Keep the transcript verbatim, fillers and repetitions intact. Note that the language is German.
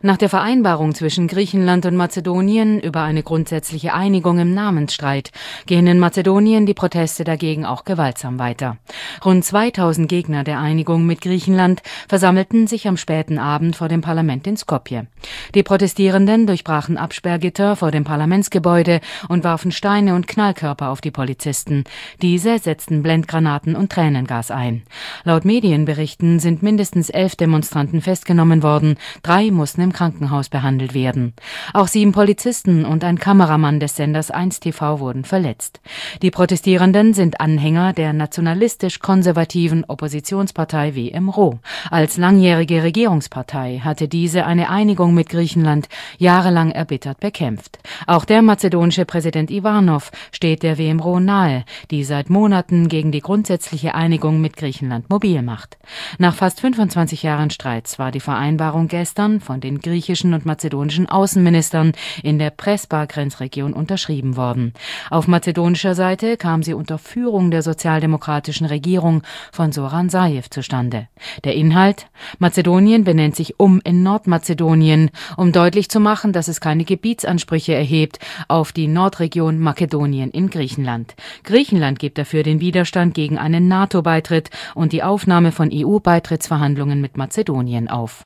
Nach der Vereinbarung zwischen Griechenland und Mazedonien über eine grundsätzliche Einigung im Namensstreit gehen in Mazedonien die Proteste dagegen auch gewaltsam weiter. Rund zweitausend Gegner der Einigung mit Griechenland versammelten sich am späten Abend vor dem Parlament in Skopje. Die Protestierenden durchbrachen Absperrgitter vor dem Parlamentsgebäude und warfen Steine und Knallkörper auf die Polizisten. Diese setzten Blendgranaten und Tränengas ein. Laut Medienberichten sind mindestens elf Demonstranten festgenommen worden, drei mussten im Krankenhaus behandelt werden. Auch sieben Polizisten und ein Kameramann des Senders eins T V wurden verletzt. Die Protestierenden sind Anhänger der nationalistisch-konservativen Oppositionspartei W M R O. Als langjährige Regierungspartei hatte diese eine Einigung mit Griechenland jahrelang erbittert bekämpft. Auch der mazedonische Präsident Ivanov steht der W M R O nahe, die seit Monaten gegen die grundsätzliche Einigung mit Griechenland mobil macht. Nach fast fünfundzwanzig Jahren Streits war die Vereinbarung gestern von den griechischen und mazedonischen Außenministern in der Prespa-Grenzregion unterschrieben worden. Auf mazedonischer Seite kam sie unter Führung der sozialdemokratischen Regierung von Zoran Zaev zustande. Der Inhalt: Mazedonien benennt sich um in Nordmazedonien, um deutlich zu machen, dass es keine Gebietsansprüche erhebt auf die Nordregion Makedonien in Griechenland. Griechenland gibt dafür den Widerstand gegen einen NATO-Beitritt und die Aufnahme von E U-Beitrittsverhandlungen mit Mazedonien auf.